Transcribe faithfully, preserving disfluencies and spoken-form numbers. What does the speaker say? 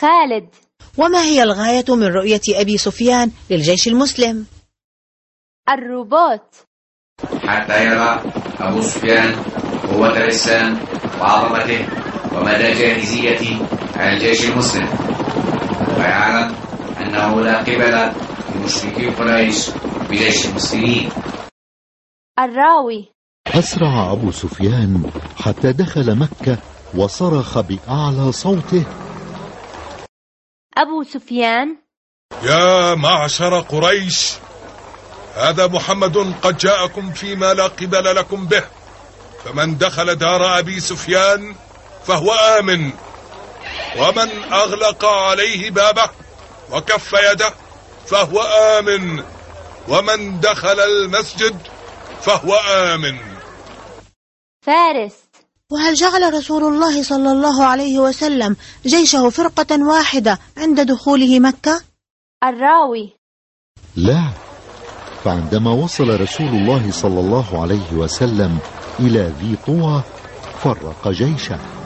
خالد. وما هي الغاية من رؤية أبي سفيان للجيش المسلم؟ الروبوت. حتى يرى أبو سفيان قوة الإسلام وعظمته ومدى جاهزية الجيش المسلم، ويعلم أنه لا قبل لمشركي قريش بجيش المسلمين. الراوي. أسرع أبو سفيان حتى دخل مكة وصرخ بأعلى صوته: أبو سفيان: يا معشر قريش، هذا محمد قد جاءكم فيما لا قبل لكم به، فمن دخل دار أبي سفيان فهو آمن، ومن أغلق عليه بابه وكف يده فهو آمن، ومن دخل المسجد فهو آمن. فارس. وهل جعل رسول الله صلى الله عليه وسلم جيشه فرقة واحدة عند دخوله مكة؟ الراوي: لا، فعندما وصل رسول الله صلى الله عليه وسلم إلى ذي طوى فرق جيشه.